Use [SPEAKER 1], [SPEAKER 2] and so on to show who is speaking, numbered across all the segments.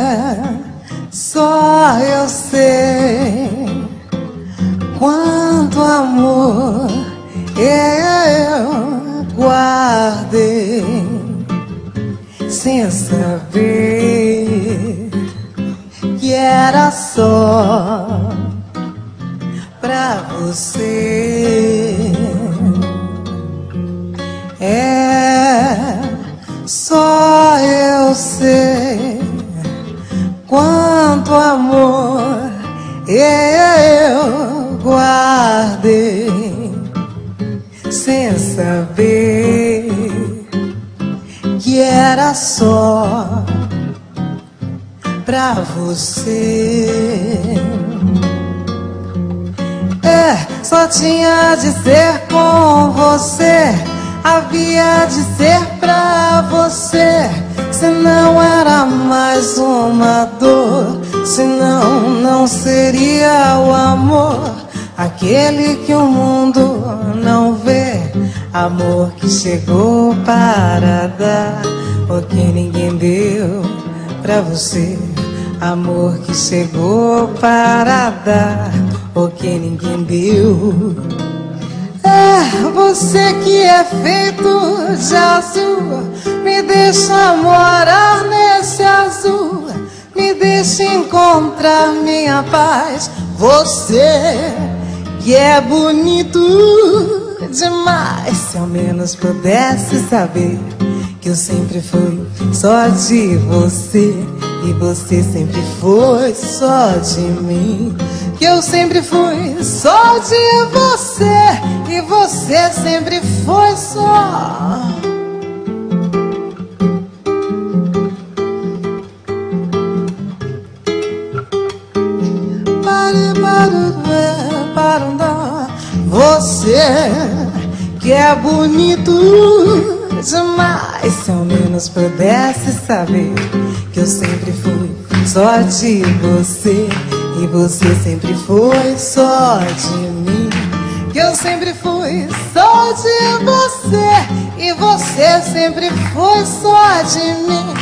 [SPEAKER 1] só eu sei quanto amor eu guardei sem saber que era só pra você. Só eu sei quanto amor eu guardei sem saber que era só pra você. Só tinha de ser com você, havia de ser pra você. Senão era mais uma dor, senão não seria o amor, aquele que o mundo não vê. Amor que chegou para dar o que ninguém deu pra você. Amor que chegou para dar o que ninguém deu. Você que é feito de azul, me deixa morar nesse azul, me deixa encontrar minha paz. Você que é bonito demais, se ao menos pudesse saber que eu sempre fui só de você e você sempre foi só de mim. Que eu sempre fui só de você e você sempre foi só. Você que é bonito demais, se ao menos pudesse saber que eu sempre fui só de você e você sempre foi só de mim. Que eu sempre fui só de você e você sempre foi só de mim.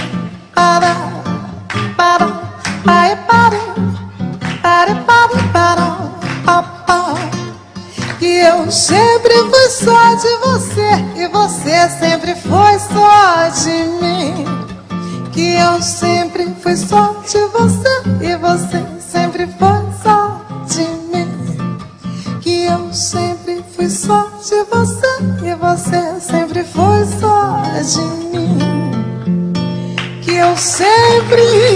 [SPEAKER 1] Que eu sempre fui só de você e você sempre foi só de mim. Que eu sempre fui só de você e você sempre foi só de mim. Que eu sempre fui só de você e você sempre foi só de mim. Que eu sempre